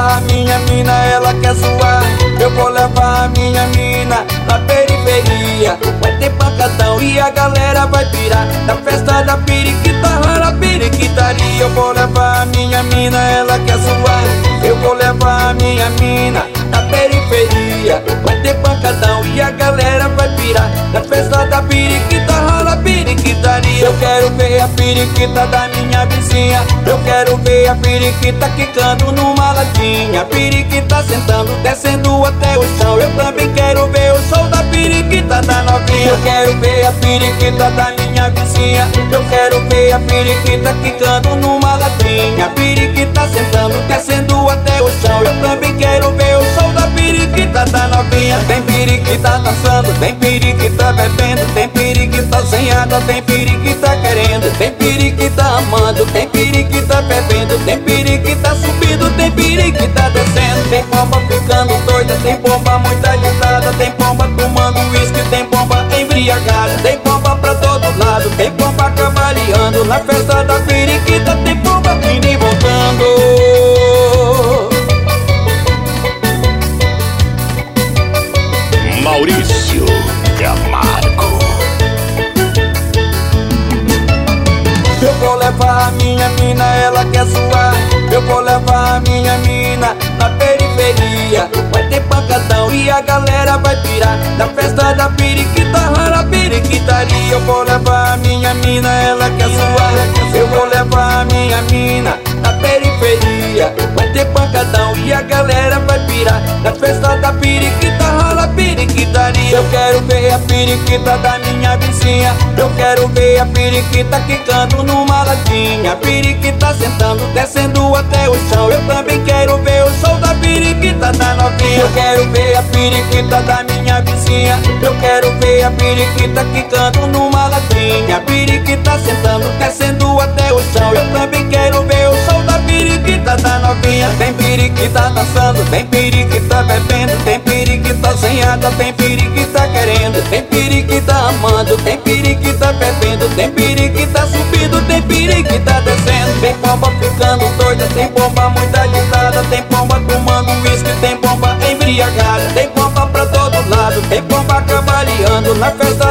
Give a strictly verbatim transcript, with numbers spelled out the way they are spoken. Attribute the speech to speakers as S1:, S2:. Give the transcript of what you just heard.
S1: levar a minha mina, ela quer zoar. Eu vou levar a minha mina na periferia. Vai ter pancadão e a galera vai pirar. Na festa da periquita, rara periquitaria. Eu vou levar a minha mina, ela quer zoar. Eu vou levar a minha mina na periferia. Vai ter pancadão e a galera vai pirar. Na festa da periquita, rara periquitaria. Eu quero ver a periquita da minha vizinha. Eu quero ver a periquita quicando numa latinha. A periquita sentando, descendo até o chão. Eu também quero ver o show da periquita da novinha. Eu quero ver a periquita da minha vizinha. Eu quero ver a periquita quicando numa latinha. A periquita sentando, descendo até o chão. Eu também quero ver o show da periquita da novinha. Tem periquita dançando, tem periquita bebendo, tem periquita sem água, tem periquita querendo, tem periquita amando, tem periquita bebendo, tem periquita subindo, tem periquita descendo. Tem pomba ficando doida, tem pomba muito agitada, tem pomba tomando uísque, tem pomba embriagada, tem pomba pra todo lado, tem pomba cavaleando. Na festa da periquita tem pomba indo e voltando.
S2: Maurício Camargo.
S1: Eu vou levar a minha mina, ela quer zoar. Eu vou levar a minha mina na periferia. Vai ter pancadão e a galera vai pirar. Na festa da periquita, rara periquitaria. Eu vou levar a minha mina, ela quer zoar. Eu vou levar a minha mina na periferia. Vai ter pancadão e a galera vai pirar. Na festa da periquita, rara periquitaria. Eu quero ver a periquita da minha vizinha. Eu quero ver a periquita quicando numa latinha. A periquita sentando, descendo até o chão. Eu também quero ver o show da periquita da novinha. Eu quero ver a periquita da minha vizinha. Eu quero ver a periquita quicando numa latinha. A periquita sentando, descendo até o chão. Eu também quero ver o show da periquita da novinha. Tem periquita dançando, tem periquita bebendo, tem periquita sem água, tem periquita querendo, tem periquita amando, tem periquita bebendo, tem periquita subindo, tem periquita descendo. Tem pomba ficando doida, tem pomba muito agitada, tem pomba tomando uísque, tem pomba embriagada, tem pomba pra todo lado, tem pomba cavaleando. Na festa